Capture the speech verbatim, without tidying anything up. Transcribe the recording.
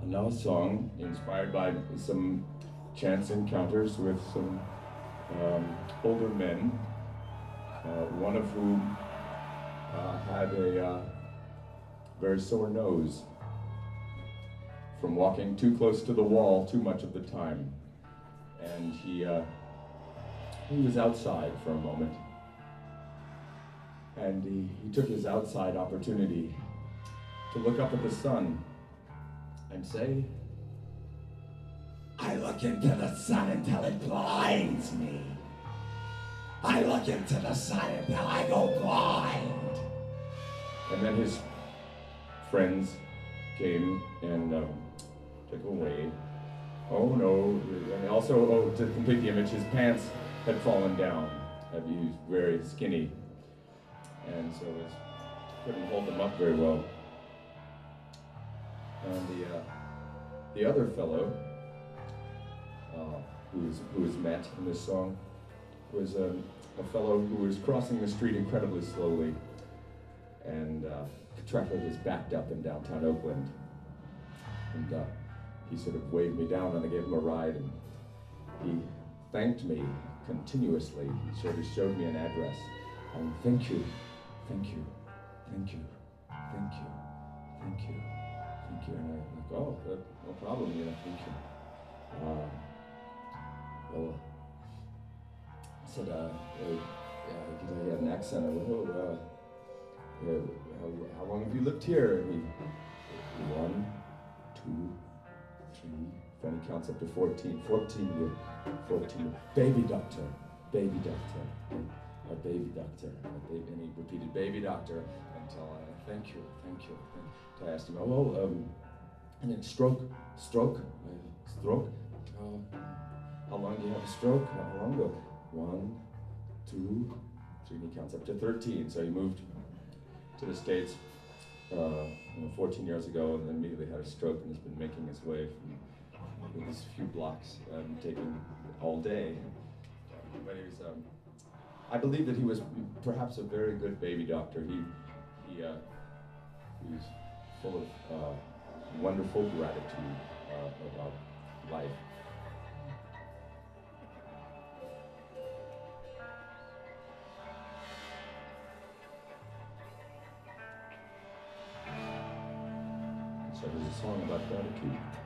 now a song inspired by some chance encounters with some um, older men, uh, one of whom uh, had a uh, very sore nose from walking too close to the wall too much of the time. And he, uh, he was outside for a moment. And he, he took his outside opportunity to look up at the sun and say, "I look into the sun until it blinds me. I look into the sun until I go blind." And then his friends came and um, took him away. Oh no, and also, oh, to complete the image, his pants had fallen down. He was very skinny, and so it couldn't hold them up very well. And the uh, the other fellow uh, who was who was met in this song was um, a fellow who was crossing the street incredibly slowly, and uh, traffic was backed up in downtown Oakland. And uh, he sort of waved me down, and I gave him a ride, and he thanked me continuously. He sort of showed me an address. Um, thank you, thank you, thank you, thank you, thank you, thank you. And I was like, oh, that, no problem, you know, thank you. Uh, well, I said, uh, uh, yeah, he had an accent. I went, oh, uh, uh, how, how long have you lived here? And he, one, two, three, then he counts up to fourteen, fourteen year, fourteen, baby doctor, baby doctor, a baby doctor, a baby, and he repeated baby doctor until I, thank you, thank you. And I asked him, oh, um, and then stroke, stroke, uh, stroke, uh, how long do you have a stroke? How long ago? One, two, three, and he counts up to thirteen, so he moved to the States uh, you know, fourteen years ago, and then immediately had a stroke, and has been making his way from these few blocks, um, taking all day. But he was, um, I believe that he was perhaps a very good baby doctor. He, he, uh, he was full of uh, wonderful gratitude uh, about life. So there's a song about gratitude.